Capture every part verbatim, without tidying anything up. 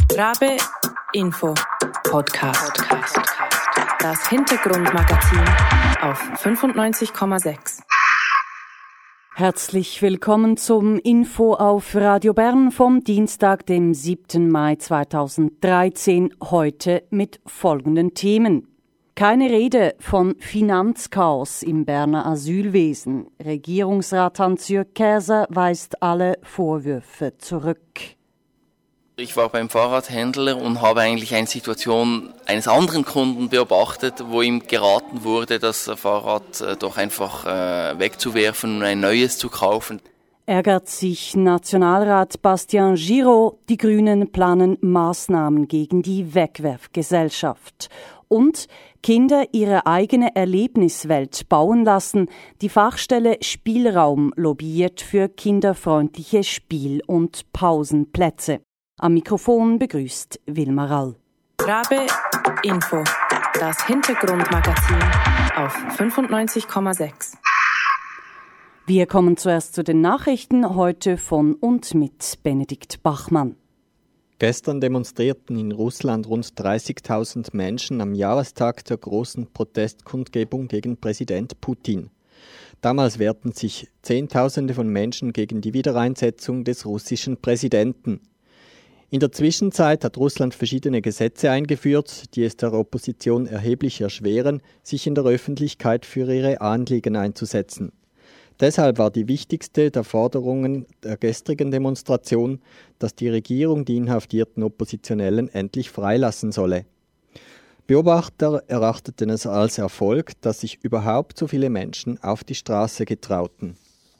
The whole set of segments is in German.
Rabe Info Podcast. Das Hintergrundmagazin auf fünfundneunzig Komma sechs. Herzlich willkommen zum Info auf Radio Bern vom Dienstag, dem siebten Mai zweitausenddreizehn, heute mit folgenden Themen. Keine Rede von Finanzchaos im Berner Asylwesen. Regierungsrat Hans-Jürg Käser weist alle Vorwürfe zurück. Ich war beim Fahrradhändler und habe eigentlich eine Situation eines anderen Kunden beobachtet, wo ihm geraten wurde, das Fahrrad doch einfach äh, wegzuwerfen und ein neues zu kaufen. Ärgert sich Nationalrat Bastien Giraud, die Grünen planen Maßnahmen gegen die Wegwerfgesellschaft. Und Kinder ihre eigene Erlebniswelt bauen lassen. Die Fachstelle Spielraum lobbyiert für kinderfreundliche Spiel- und Pausenplätze. Am Mikrofon begrüßt Wilma Rall. Rabe Info, das Hintergrundmagazin auf fünfundneunzig Komma sechs. Wir kommen zuerst zu den Nachrichten, heute von und mit Benedikt Bachmann. Gestern demonstrierten in Russland rund dreißigtausend Menschen am Jahrestag der großen Protestkundgebung gegen Präsident Putin. Damals wehrten sich Zehntausende von Menschen gegen die Wiedereinsetzung des russischen Präsidenten. In der Zwischenzeit hat Russland verschiedene Gesetze eingeführt, die es der Opposition erheblich erschweren, sich in der Öffentlichkeit für ihre Anliegen einzusetzen. Deshalb war die wichtigste der Forderungen der gestrigen Demonstration, dass die Regierung die inhaftierten Oppositionellen endlich freilassen solle. Beobachter erachteten es als Erfolg, dass sich überhaupt so viele Menschen auf die Straße getrauten.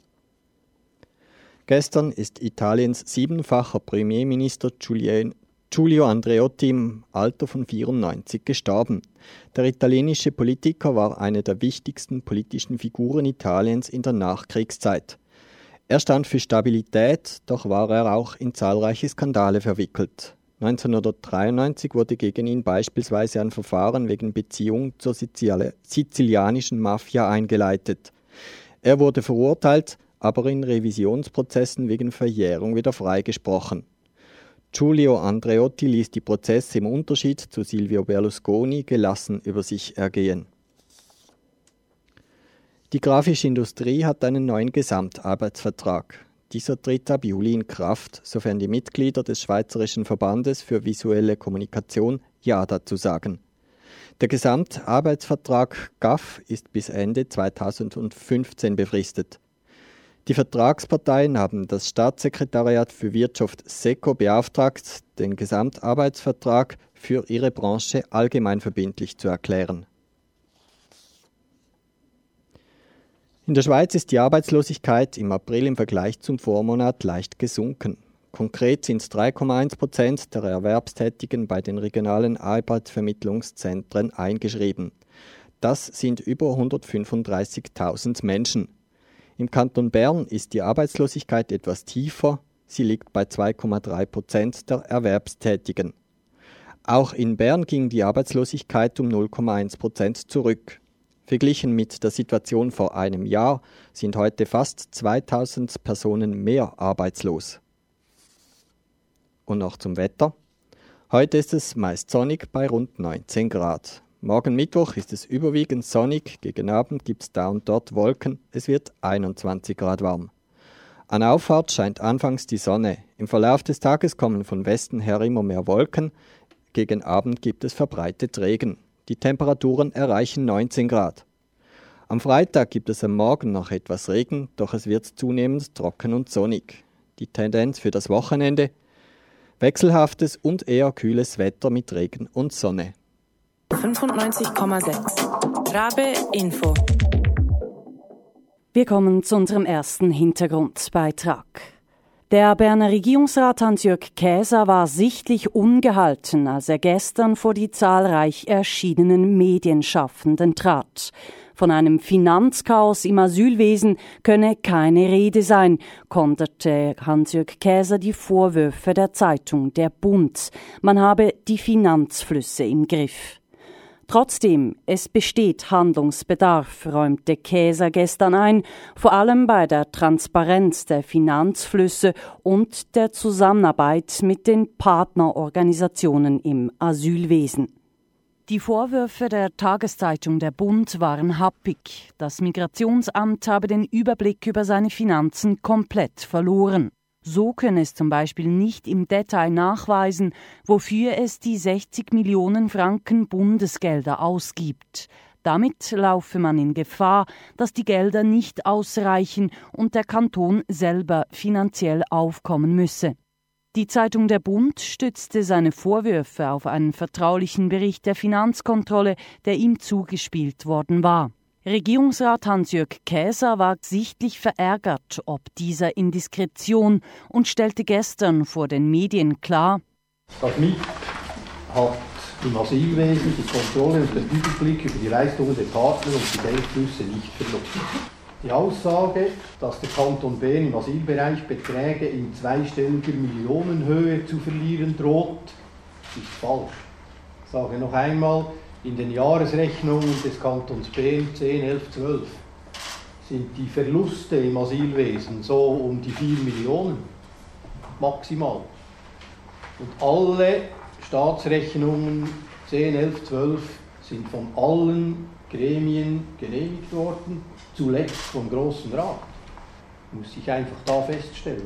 Gestern ist Italiens siebenfacher Premierminister Giulio Andreotti im Alter von vierundneunzig gestorben. Der italienische Politiker war eine der wichtigsten politischen Figuren Italiens in der Nachkriegszeit. Er stand für Stabilität, doch war er auch in zahlreiche Skandale verwickelt. neunzehnhundertdreiundneunzig wurde gegen ihn beispielsweise ein Verfahren wegen Beziehung zur Sizili- sizilianischen Mafia eingeleitet. Er wurde verurteilt, aber in Revisionsprozessen wegen Verjährung wieder freigesprochen. Giulio Andreotti ließ die Prozesse im Unterschied zu Silvio Berlusconi gelassen über sich ergehen. Die grafische Industrie hat einen neuen Gesamtarbeitsvertrag. Dieser tritt ab Juli in Kraft, sofern die Mitglieder des Schweizerischen Verbandes für visuelle Kommunikation Ja dazu sagen. Der Gesamtarbeitsvertrag G A F ist bis Ende zweitausendfünfzehn befristet. Die Vertragsparteien haben das Staatssekretariat für Wirtschaft SECO beauftragt, den Gesamtarbeitsvertrag für ihre Branche allgemeinverbindlich zu erklären. In der Schweiz ist die Arbeitslosigkeit im April im Vergleich zum Vormonat leicht gesunken. Konkret sind drei Komma eins Prozent der Erwerbstätigen bei den regionalen Arbeitsvermittlungszentren eingeschrieben. Das sind über hundertfünfunddreißigtausend Menschen. Im Kanton Bern ist die Arbeitslosigkeit etwas tiefer, sie liegt bei zwei Komma drei Prozent der Erwerbstätigen. Auch in Bern ging die Arbeitslosigkeit um null Komma eins Prozent zurück. Verglichen mit der Situation vor einem Jahr sind heute fast zweitausend Personen mehr arbeitslos. Und noch zum Wetter. Heute ist es meist sonnig bei rund neunzehn Grad. Morgen Mittwoch ist es überwiegend sonnig, gegen Abend gibt es da und dort Wolken, es wird einundzwanzig Grad warm. An Auffahrt scheint anfangs die Sonne, im Verlauf des Tages kommen von Westen her immer mehr Wolken, gegen Abend gibt es verbreitet Regen. Die Temperaturen erreichen neunzehn Grad. Am Freitag gibt es am Morgen noch etwas Regen, doch es wird zunehmend trocken und sonnig. Die Tendenz für das Wochenende: wechselhaftes und eher kühles Wetter mit Regen und Sonne. fünfundneunzig Komma sechs. Rabe Info. Wir kommen zu unserem ersten Hintergrundbeitrag. Der Berner Regierungsrat Hans-Jürg Käser war sichtlich ungehalten, als er gestern vor die zahlreich erschienenen Medienschaffenden trat. Von einem Finanzchaos im Asylwesen könne keine Rede sein, konterte Hans-Jürg Käser die Vorwürfe der Zeitung Der Bund. Man habe die Finanzflüsse im Griff. Trotzdem, es besteht Handlungsbedarf, räumte Käser gestern ein, vor allem bei der Transparenz der Finanzflüsse und der Zusammenarbeit mit den Partnerorganisationen im Asylwesen. Die Vorwürfe der Tageszeitung Der Bund waren happig. Das Migrationsamt habe den Überblick über seine Finanzen komplett verloren. So könne es zum Beispiel nicht im Detail nachweisen, wofür es die sechzig Millionen Franken Bundesgelder ausgibt. Damit laufe man in Gefahr, dass die Gelder nicht ausreichen und der Kanton selber finanziell aufkommen müsse. Die Zeitung Der Bund stützte seine Vorwürfe auf einen vertraulichen Bericht der Finanzkontrolle, der ihm zugespielt worden war. Regierungsrat Hans-Jörg Käser war sichtlich verärgert ob dieser Indiskretion und stellte gestern vor den Medien klar: Das M I P hat im Asylwesen die Kontrolle und den Überblick über die Leistungen der Partner und die Geldflüsse nicht verloren. Die Aussage, dass der Kanton Bern im Asylbereich Beträge in zweistelliger Millionenhöhe zu verlieren droht, ist falsch. Ich sage noch einmal, in den Jahresrechnungen des Kantons Bern zehn, elf, zwölf sind die Verluste im Asylwesen so um die vier Millionen maximal. Und alle Staatsrechnungen zehn, elf, zwölf sind von allen Gremien genehmigt worden, zuletzt vom Grossen Rat. Muss ich einfach da feststellen.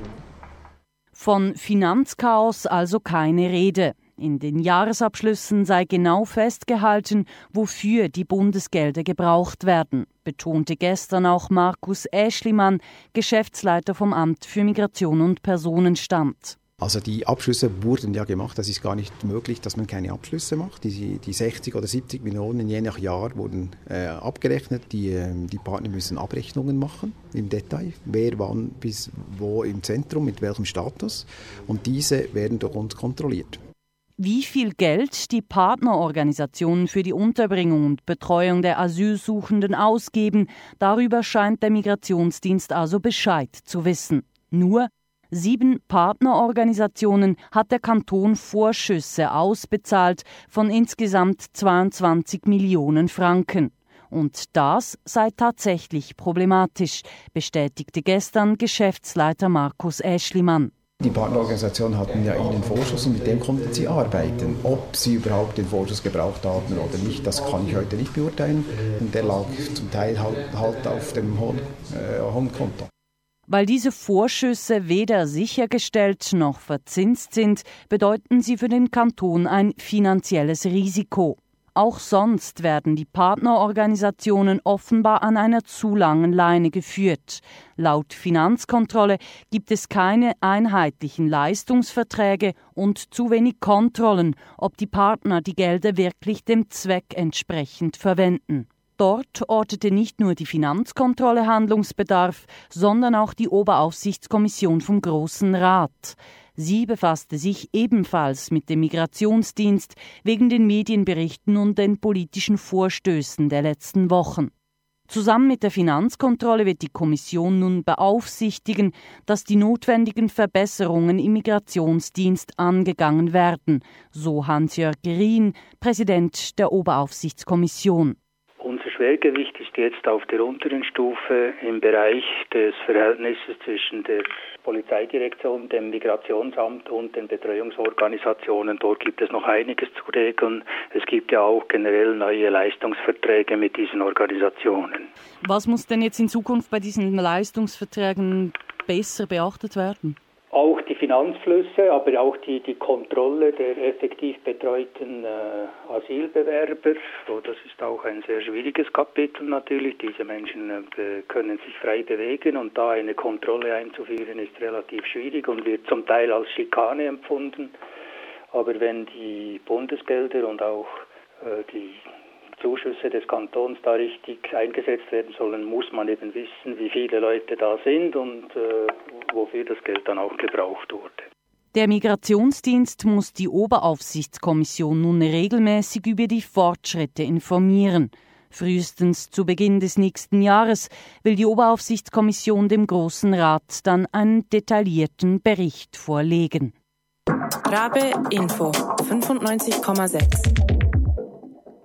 Von Finanzchaos also keine Rede. In den Jahresabschlüssen sei genau festgehalten, wofür die Bundesgelder gebraucht werden, betonte gestern auch Markus Aeschlimann, Geschäftsleiter vom Amt für Migration und Personenstand. Also die Abschlüsse wurden ja gemacht, das ist gar nicht möglich, dass man keine Abschlüsse macht. Die, die sechzig oder siebzig Millionen je nach Jahr wurden äh, abgerechnet. Die, äh, die Partner müssen Abrechnungen machen im Detail, wer wann bis wo im Zentrum, mit welchem Status. Und diese werden durch uns kontrolliert. Wie viel Geld die Partnerorganisationen für die Unterbringung und Betreuung der Asylsuchenden ausgeben, darüber scheint der Migrationsdienst also Bescheid zu wissen. Nur sieben Partnerorganisationen hat der Kanton Vorschüsse ausbezahlt von insgesamt zweiundzwanzig Millionen Franken. Und das sei tatsächlich problematisch, bestätigte gestern Geschäftsleiter Markus Aeschlimann. Die Partnerorganisationen hatten ja ihnen Vorschuss und mit dem konnten sie arbeiten. Ob sie überhaupt den Vorschuss gebraucht haben oder nicht, das kann ich heute nicht beurteilen. Und der lag zum Teil halt, halt auf dem hohen, äh, hohen Konto. Weil diese Vorschüsse weder sichergestellt noch verzinst sind, bedeuten sie für den Kanton ein finanzielles Risiko. Auch sonst werden die Partnerorganisationen offenbar an einer zu langen Leine geführt. Laut Finanzkontrolle gibt es keine einheitlichen Leistungsverträge und zu wenig Kontrollen, ob die Partner die Gelder wirklich dem Zweck entsprechend verwenden. Dort ortete nicht nur die Finanzkontrolle Handlungsbedarf, sondern auch die Oberaufsichtskommission vom Grossen Rat. Sie befasste sich ebenfalls mit dem Migrationsdienst wegen den Medienberichten und den politischen Vorstößen der letzten Wochen. Zusammen mit der Finanzkontrolle wird die Kommission nun beaufsichtigen, dass die notwendigen Verbesserungen im Migrationsdienst angegangen werden, so Hans-Jörg Rien, Präsident der Oberaufsichtskommission. Unser Schwergewicht ist jetzt auf der unteren Stufe im Bereich des Verhältnisses zwischen der Polizeidirektion, dem Migrationsamt und den Betreuungsorganisationen. Dort gibt es noch einiges zu regeln. Es gibt ja auch generell neue Leistungsverträge mit diesen Organisationen. Was muss denn jetzt in Zukunft bei diesen Leistungsverträgen besser beachtet werden? Auch die Finanzflüsse, aber auch die, die Kontrolle der effektiv betreuten äh, Asylbewerber. So, das ist auch ein sehr schwieriges Kapitel natürlich. Diese Menschen äh, können sich frei bewegen und da eine Kontrolle einzuführen ist relativ schwierig und wird zum Teil als Schikane empfunden. Aber wenn die Bundesgelder und auch äh, die Zuschüsse des Kantons da richtig eingesetzt werden sollen, muss man eben wissen, wie viele Leute da sind und äh, wofür das Geld dann auch gebraucht wurde. Der Migrationsdienst muss die Oberaufsichtskommission nun regelmäßig über die Fortschritte informieren. Frühestens zu Beginn des nächsten Jahres will die Oberaufsichtskommission dem Grossen Rat dann einen detaillierten Bericht vorlegen. Rabe Info fünfundneunzig Komma sechs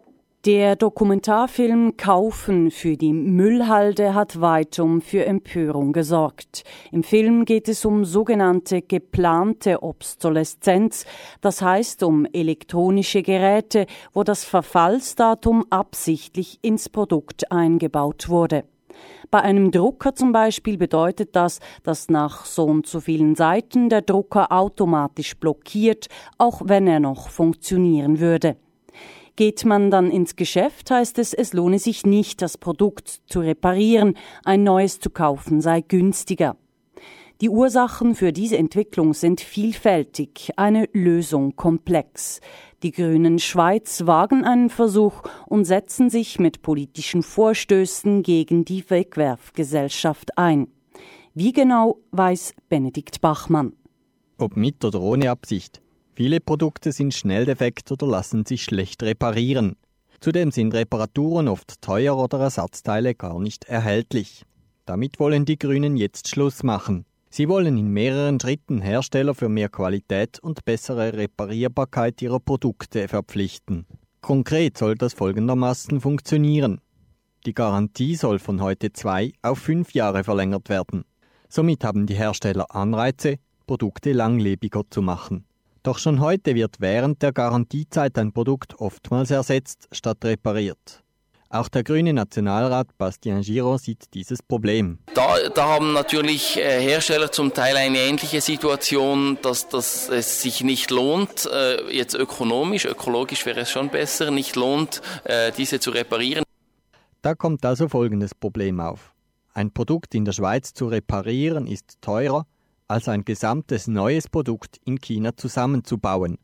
Der Dokumentarfilm Kaufen für die Müllhalde hat weitum für Empörung gesorgt. Im Film geht es um sogenannte geplante Obsoleszenz, das heißt um elektronische Geräte, wo das Verfallsdatum absichtlich ins Produkt eingebaut wurde. Bei einem Drucker zum Beispiel bedeutet das, dass nach so und so vielen Seiten der Drucker automatisch blockiert, auch wenn er noch funktionieren würde. Geht man dann ins Geschäft, heißt es, es lohne sich nicht, das Produkt zu reparieren, ein neues zu kaufen sei günstiger. Die Ursachen für diese Entwicklung sind vielfältig, eine Lösung komplex. Die Grünen Schweiz wagen einen Versuch und setzen sich mit politischen Vorstößen gegen die Wegwerfgesellschaft ein. Wie genau, weiß Benedikt Bachmann. Ob mit oder ohne Absicht. Viele Produkte sind schnell defekt oder lassen sich schlecht reparieren. Zudem sind Reparaturen oft teuer oder Ersatzteile gar nicht erhältlich. Damit wollen die Grünen jetzt Schluss machen. Sie wollen in mehreren Schritten Hersteller für mehr Qualität und bessere Reparierbarkeit ihrer Produkte verpflichten. Konkret soll das folgendermaßen funktionieren. Die Garantie soll von heute zwei auf fünf Jahre verlängert werden. Somit haben die Hersteller Anreize, Produkte langlebiger zu machen. Doch schon heute wird während der Garantiezeit ein Produkt oftmals ersetzt statt repariert. Auch der grüne Nationalrat Bastien Giraud sieht dieses Problem. Da, da haben natürlich äh, Hersteller zum Teil eine ähnliche Situation, dass, dass es sich nicht lohnt, äh, jetzt ökonomisch, ökologisch wäre es schon besser, nicht lohnt, äh, diese zu reparieren. Da kommt also folgendes Problem auf. Ein Produkt in der Schweiz zu reparieren ist teurer, als ein gesamtes neues Produkt in China zusammenzubauen.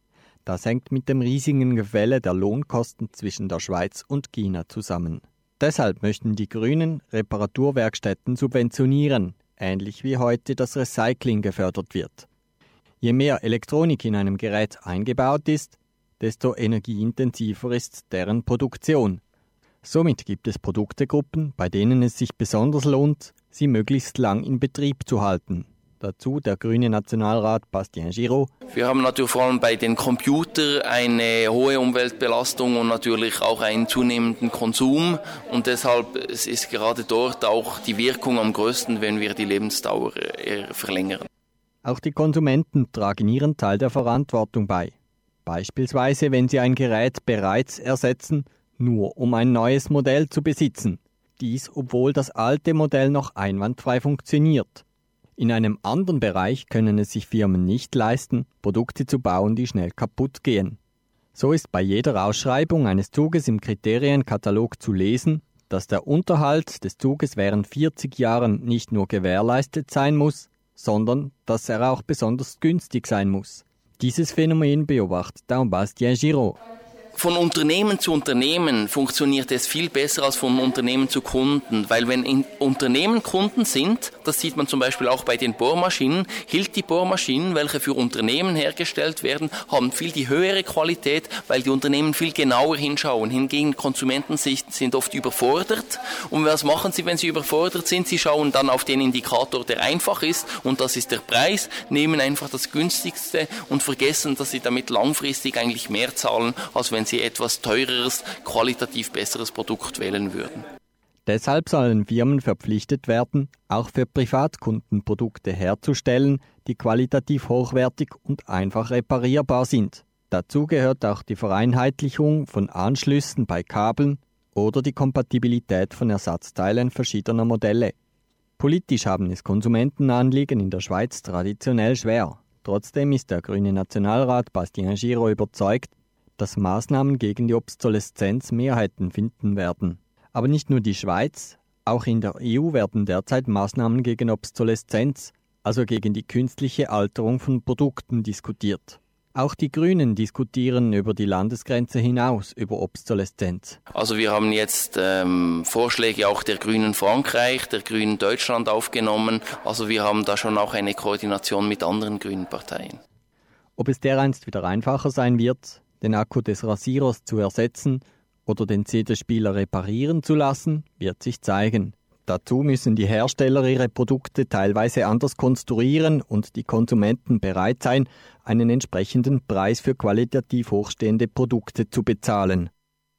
Das hängt mit dem riesigen Gefälle der Lohnkosten zwischen der Schweiz und China zusammen. Deshalb möchten die Grünen Reparaturwerkstätten subventionieren, ähnlich wie heute das Recycling gefördert wird. Je mehr Elektronik in einem Gerät eingebaut ist, desto energieintensiver ist deren Produktion. Somit gibt es Produktegruppen, bei denen es sich besonders lohnt, sie möglichst lang in Betrieb zu halten. Dazu der grüne Nationalrat Bastien Giraud. Wir haben natürlich vor allem bei den Computern eine hohe Umweltbelastung und natürlich auch einen zunehmenden Konsum. Und deshalb ist gerade dort auch die Wirkung am größten, wenn wir die Lebensdauer verlängern. Auch die Konsumenten tragen ihren Teil der Verantwortung bei. Beispielsweise, wenn sie ein Gerät bereits ersetzen, nur um ein neues Modell zu besitzen. Dies, obwohl das alte Modell noch einwandfrei funktioniert. In einem anderen Bereich können es sich Firmen nicht leisten, Produkte zu bauen, die schnell kaputt gehen. So ist bei jeder Ausschreibung eines Zuges im Kriterienkatalog zu lesen, dass der Unterhalt des Zuges während vierzig Jahren nicht nur gewährleistet sein muss, sondern dass er auch besonders günstig sein muss. Dieses Phänomen beobachtet auch Bastien Giraud. Von Unternehmen zu Unternehmen funktioniert es viel besser als von Unternehmen zu Kunden, weil wenn in Unternehmen Kunden sind, das sieht man zum Beispiel auch bei den Bohrmaschinen, hielt die Bohrmaschinen, welche für Unternehmen hergestellt werden, haben viel die höhere Qualität, weil die Unternehmen viel genauer hinschauen. Hingegen Konsumenten sind oft überfordert. Und was machen sie, wenn sie überfordert sind? Sie schauen dann auf den Indikator, der einfach ist, und das ist der Preis, nehmen einfach das günstigste und vergessen, dass sie damit langfristig eigentlich mehr zahlen, als wenn sie etwas teureres, qualitativ besseres Produkt wählen würden. Deshalb sollen Firmen verpflichtet werden, auch für Privatkunden Produkte herzustellen, die qualitativ hochwertig und einfach reparierbar sind. Dazu gehört auch die Vereinheitlichung von Anschlüssen bei Kabeln oder die Kompatibilität von Ersatzteilen verschiedener Modelle. Politisch haben es Konsumentenanliegen in der Schweiz traditionell schwer. Trotzdem ist der grüne Nationalrat Bastien Giraud überzeugt, dass Maßnahmen gegen die Obsoleszenz Mehrheiten finden werden. Aber nicht nur die Schweiz, auch in der E U werden derzeit Maßnahmen gegen Obsoleszenz, also gegen die künstliche Alterung von Produkten, diskutiert. Auch die Grünen diskutieren über die Landesgrenze hinaus über Obsoleszenz. Also wir haben jetzt ähm, Vorschläge auch der Grünen Frankreich, der Grünen Deutschland aufgenommen. Also wir haben da schon auch eine Koordination mit anderen grünen Parteien. Ob es dereinst wieder einfacher sein wird, den Akku des Rasierers zu ersetzen oder den C D-Spieler reparieren zu lassen, wird sich zeigen. Dazu müssen die Hersteller ihre Produkte teilweise anders konstruieren und die Konsumenten bereit sein, einen entsprechenden Preis für qualitativ hochstehende Produkte zu bezahlen.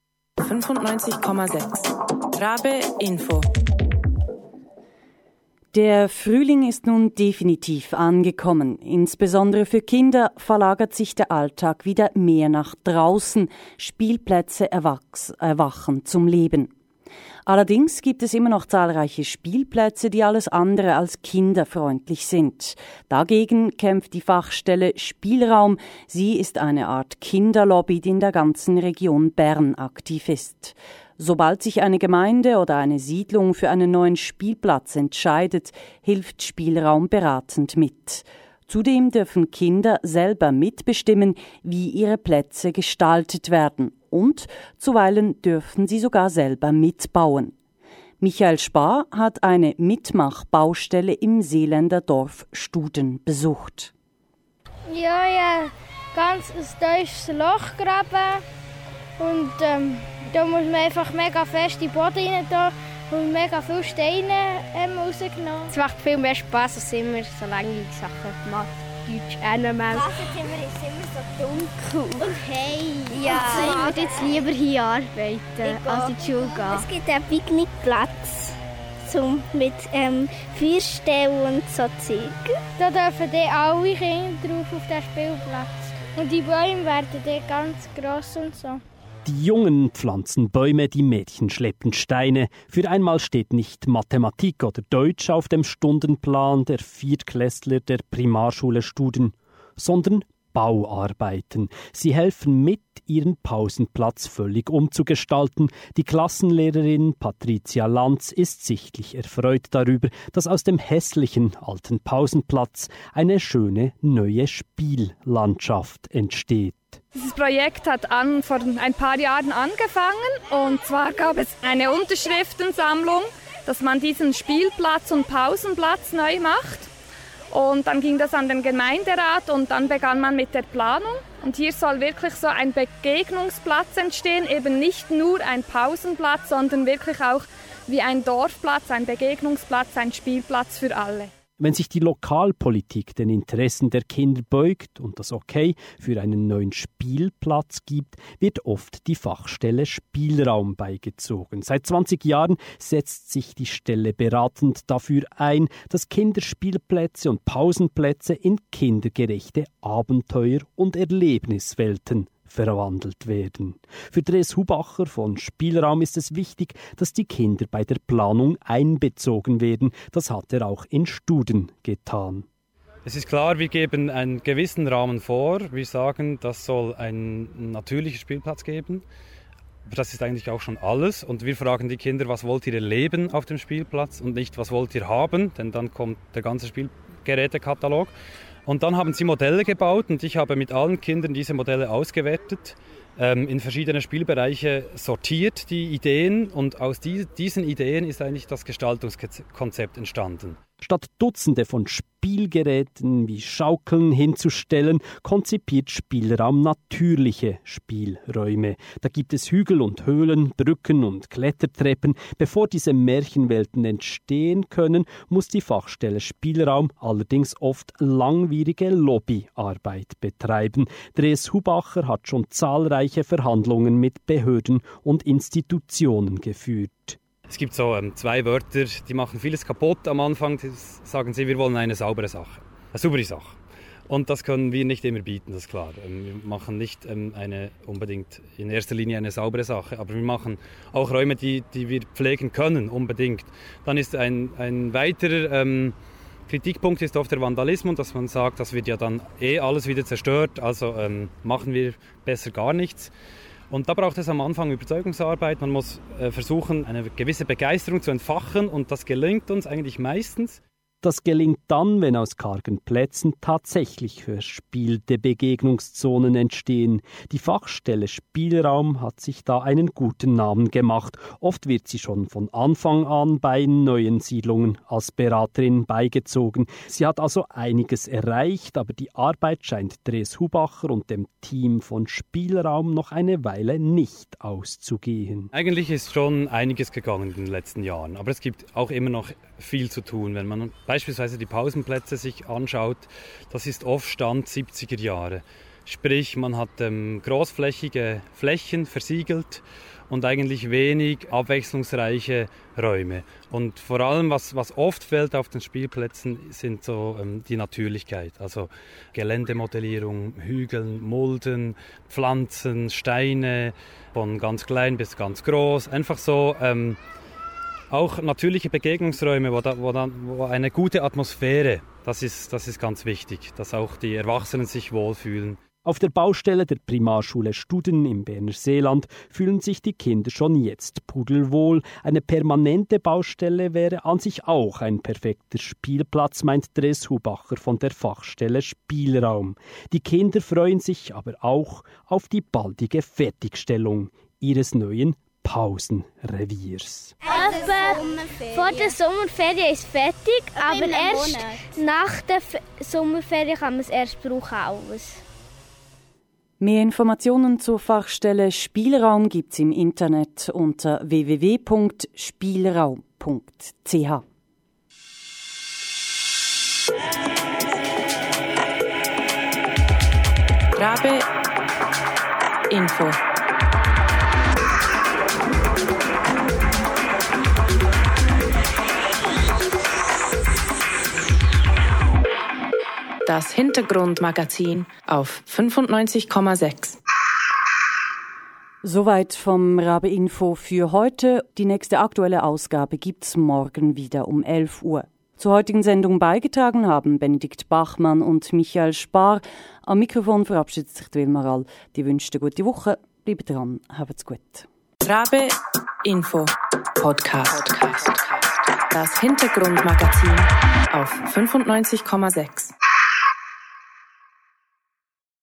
fünfundneunzig Komma sechs. Rabe Info. Der Frühling ist nun definitiv angekommen. Insbesondere für Kinder verlagert sich der Alltag wieder mehr nach draußen. Spielplätze erwachs- erwachen zum Leben. Allerdings gibt es immer noch zahlreiche Spielplätze, die alles andere als kinderfreundlich sind. Dagegen kämpft die Fachstelle Spielraum. Sie ist eine Art Kinderlobby, die in der ganzen Region Bern aktiv ist. Sobald sich eine Gemeinde oder eine Siedlung für einen neuen Spielplatz entscheidet, hilft Spielraum beratend mit. Zudem dürfen Kinder selber mitbestimmen, wie ihre Plätze gestaltet werden. Und zuweilen dürfen sie sogar selber mitbauen. Michael Spar hat eine Mitmachbaustelle im Seeländer Dorf Studen besucht. Ja, ja, ganz ein tiefes Loch graben und ähm, da muss man einfach mega fest in den Boden rein tun und mega viele Steine ähm, rausgenommen. Es macht viel mehr Spass, als immer so lange Sachen gemacht. Deutsch, Animal. Das Klassenzimmer ist immer so dunkel. Und hey, ja. Also ich würde jetzt lieber hier arbeiten, als in die Schule gehen. Es gibt einen Picknickplatz zum mit ähm, Feuerstellen und so Zeug. Da dürfen dann alle Kinder drauf auf den Spielplatz. Und die Bäume werden dann ganz gross und so. Die Jungen pflanzen Bäume, die Mädchen schleppen Steine. Für einmal steht nicht Mathematik oder Deutsch auf dem Stundenplan der Viertklässler der Primarschule Studen, sondern Bauarbeiten. Sie helfen mit, ihren Pausenplatz völlig umzugestalten. Die Klassenlehrerin Patricia Lanz ist sichtlich erfreut darüber, dass aus dem hässlichen alten Pausenplatz eine schöne neue Spiellandschaft entsteht. Dieses Projekt hat an, vor ein paar Jahren angefangen und zwar gab es eine Unterschriftensammlung, dass man diesen Spielplatz und Pausenplatz neu macht. Und dann ging das an den Gemeinderat und dann begann man mit der Planung. Und hier soll wirklich so ein Begegnungsplatz entstehen, eben nicht nur ein Pausenplatz, sondern wirklich auch wie ein Dorfplatz, ein Begegnungsplatz, ein Spielplatz für alle. Wenn sich die Lokalpolitik den Interessen der Kinder beugt und das Okay für einen neuen Spielplatz gibt, wird oft die Fachstelle Spielraum beigezogen. Seit zwanzig Jahren setzt sich die Stelle beratend dafür ein, dass Kinderspielplätze und Pausenplätze in kindergerechte Abenteuer- und Erlebniswelten verwandelt werden. Für Dres Hubacher von Spielraum ist es wichtig, dass die Kinder bei der Planung einbezogen werden. Das hat er auch in Studen getan. Es ist klar, wir geben einen gewissen Rahmen vor. Wir sagen, das soll ein natürlicher Spielplatz geben. Aber das ist eigentlich auch schon alles. Und wir fragen die Kinder, was wollt ihr erleben auf dem Spielplatz und nicht, was wollt ihr haben, denn dann kommt der ganze Spielgerätekatalog. Und dann haben sie Modelle gebaut und ich habe mit allen Kindern diese Modelle ausgewertet, ähm, in verschiedene Spielbereiche sortiert, die Ideen. Und aus die, diesen Ideen ist eigentlich das Gestaltungskonzept entstanden. Statt Dutzende von Spielgeräten wie Schaukeln hinzustellen, konzipiert Spielraum natürliche Spielräume. Da gibt es Hügel und Höhlen, Brücken und Klettertreppen. Bevor diese Märchenwelten entstehen können, muss die Fachstelle Spielraum allerdings oft langwierige Lobbyarbeit betreiben. Dres Hubacher hat schon zahlreiche Verhandlungen mit Behörden und Institutionen geführt. Es gibt so ähm, zwei Wörter, die machen vieles kaputt am Anfang. Die sagen sie, wir wollen eine saubere Sache. Eine saubere Sache. Und das können wir nicht immer bieten, das ist klar. Ähm, wir machen nicht ähm, eine, unbedingt in erster Linie eine saubere Sache, aber wir machen auch Räume, die, die wir pflegen können, unbedingt. Dann ist ein, ein weiterer ähm, Kritikpunkt ist oft der Vandalismus, dass man sagt, das wird ja dann eh alles wieder zerstört, also ähm, machen wir besser gar nichts. Und da braucht es am Anfang Überzeugungsarbeit. Man muss äh, versuchen, eine gewisse Begeisterung zu entfachen und das gelingt uns eigentlich meistens. Das gelingt dann, wenn aus kargen Plätzen tatsächlich verspielte Begegnungszonen entstehen. Die Fachstelle Spielraum hat sich da einen guten Namen gemacht. Oft wird sie schon von Anfang an bei neuen Siedlungen als Beraterin beigezogen. Sie hat also einiges erreicht, aber die Arbeit scheint Dres Hubacher und dem Team von Spielraum noch eine Weile nicht auszugehen. Eigentlich ist schon einiges gegangen in den letzten Jahren, aber es gibt auch immer noch viel zu tun, wenn man beispielsweise die Pausenplätze sich anschaut. Das ist oft Stand siebziger Jahre. Sprich, man hat ähm, großflächige Flächen versiegelt und eigentlich wenig abwechslungsreiche Räume. Und vor allem, was, was oft fehlt auf den Spielplätzen, sind so ähm, die Natürlichkeit. Also Geländemodellierung, Hügeln, Mulden, Pflanzen, Steine, von ganz klein bis ganz groß. Einfach so ähm, auch natürliche Begegnungsräume, wo, da, wo, da, wo eine gute Atmosphäre, das ist, das ist ganz wichtig, dass auch die Erwachsenen sich wohlfühlen. Auf der Baustelle der Primarschule Studen im Berner Seeland fühlen sich die Kinder schon jetzt pudelwohl. Eine permanente Baustelle wäre an sich auch ein perfekter Spielplatz, meint Therese Hubacher von der Fachstelle Spielraum. Die Kinder freuen sich aber auch auf die baldige Fertigstellung ihres neuen Pausenreviers. Aber vor der Sommerferien ist es fertig, aber erst nach der F- Sommerferien kann man es erst brauchen. Alles. Mehr Informationen zur Fachstelle Spielraum gibt's im Internet unter w w w punkt spielraum punkt c h. Rabe Info. Das Hintergrundmagazin auf fünfundneunzig Komma sechs. Soweit vom Rabe Info für heute. Die nächste aktuelle Ausgabe gibt's morgen wieder um elf Uhr. Zur heutigen Sendung beigetragen haben Benedikt Bachmann und Michael Spar. Am Mikrofon verabschiedet sich Wilmar All. Die wünscht eine gute Woche. Bleibt dran, habt's gut. Rabe Info Podcast. Das Hintergrundmagazin auf fünfundneunzig Komma sechs.